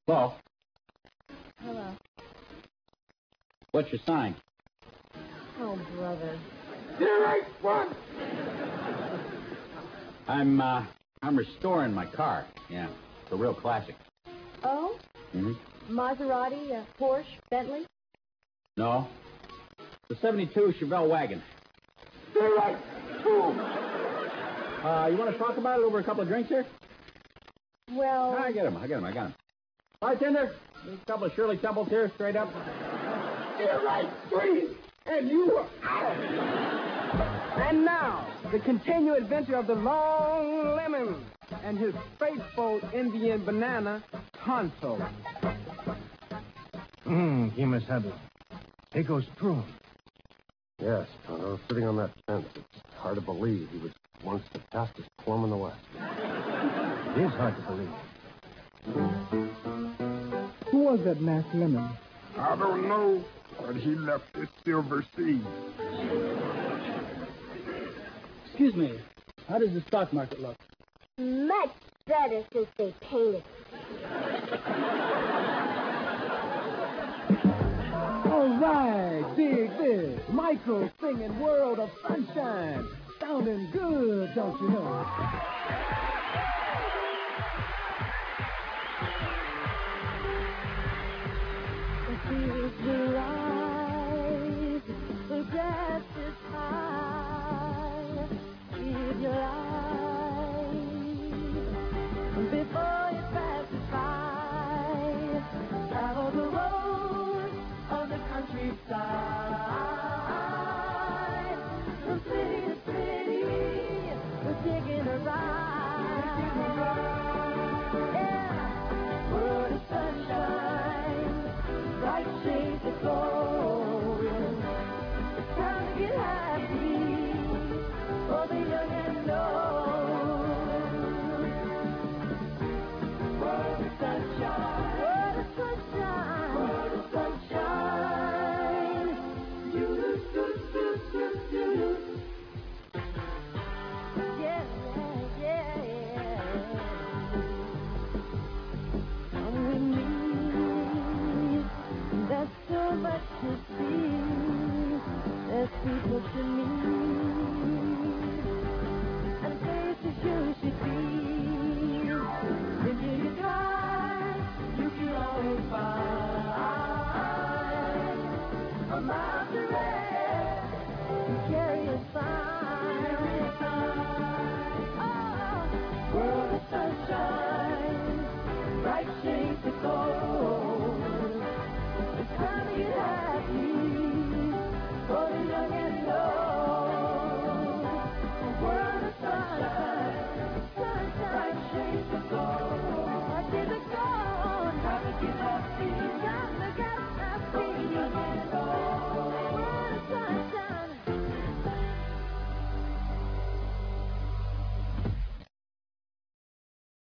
Hello? Hello. What's your sign? Oh, brother. Here ain't one. I'm restoring my car. Yeah, it's a real classic. Oh? Mm-hmm. Maserati, Porsche, Bentley? No. The 72 Chevelle wagon. Here ain't two. You want to talk about it over a couple of drinks here? Well... I got him. Bartender, a couple of Shirley Temples here, straight up. Here ain't three. And you are out. And now, the continued adventure of the Long Lemon and his faithful Indian banana, Tonto. He must have it. Here goes Prune. Yes, Tonto, sitting on that fence. It's hard to believe he was once the fastest plum in the West. It is hard to believe. Who was that masked lemon? I don't know, but he left his silver seed. Excuse me. How does the stock market look? Much better since they painted. All right, dig this. Michael singing World of Sunshine. Sounding good, don't you know? The fields will rise, the grass is high. Give your life before you pass it by. Travel the road of the countryside, from city to city, we're taking a ride. Yeah, world of sunshine, bright shades of gold. It's time to get happy for the young and old. World of sunshine, world of sunshine, world of sunshine. Do do do do do. Yeah, yeah, yeah. Come with me. There's so much to see. There's people to meet, and places you should be. If you try, you can always find a mile to rest and carry a sign. Oh, world of sunshine, bright shades of gold.